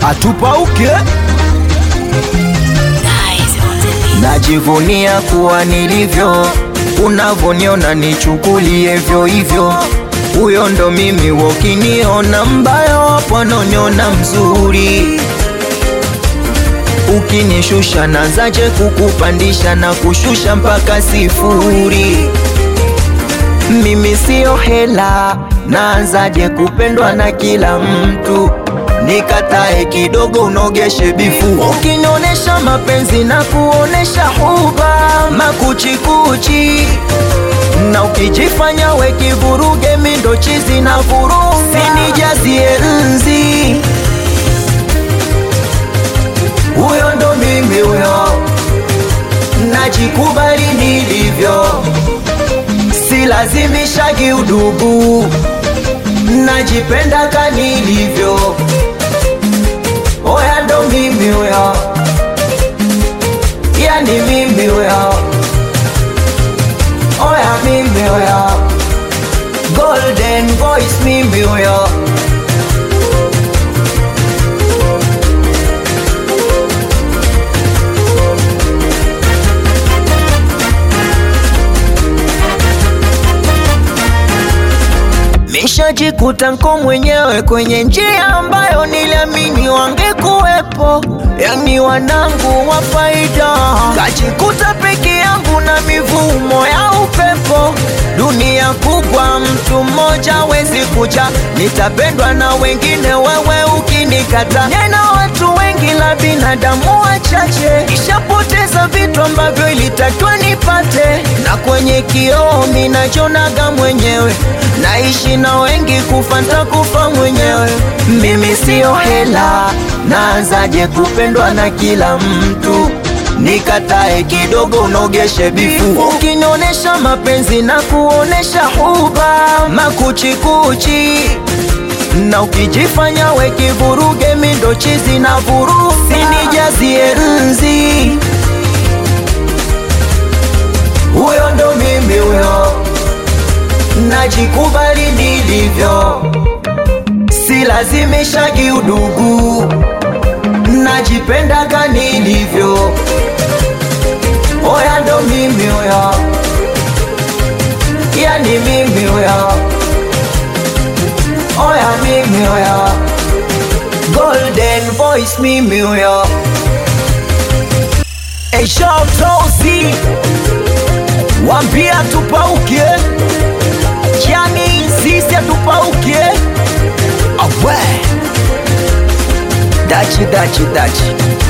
Atupauke. Najivunia kuwa nilivyo, unavoniona nichukulie hivyo hivyo. Huyo ndo mimi, ukiniona mbaya wapo wananiona mzuri. Ukinishusha nazaje kukupandisha na kushusha mpaka sifuri. Mimi sio hela, naanzaje kupendwa na kila mtu. Nikatae kidogo unogeshe bifu. Ukinionesha mapenzi na kuonesha huba makuchikuchi, na ukijifanya we kivuruge mindo chizi na vuruga. Sinijazie nzi, huyo ndo mimi huyo. Najikubali nilivyo, silazimishagi udugu. Najipenda kanilivyo, oya ndo mimi huyo. Yani mimi huyo, oya mimi huyo. Golden voice mimi huyo. Nishajikuta nko mwenyewe kwenye njia ambayo niliamini wangekuwepo, yani wanangu wa faida. Kajikuta peke yangu na mivumo ya upepo. Dunia kubwa, mtu mmoja wezi kuja. Nitapendwa na wengine, wewe ukinikata. Nena watu wengi la binadamu wachache. Nishapoteza vitu ambavyo ilitakiwa nipate, na kwenye kioo minajonaga mwenyewe. Naishi na wengi, kufa nitakufa mwenyewe. Mimi sio hela, naanzaje kupendwa na kila mtu. Nikatae kidogo unogeshe bifu. Ukinionesha mapenzi na kuonesha huba makuchikuchi, na ukijifanya we kivuruge mindo chizi na vuruga. Sinijazie nzi, huyo ndo mimi huyo. Najikubali nilivyo, silazimishagi udugu. Najipenda kanilivyo, oya ndo mimi huyo. Yani mimi huyo, oya mimi huyo. Golden voice mimi huyo. Tozi wambia tupauke, yani sisi atupauke. Awe dachi dachi dachi.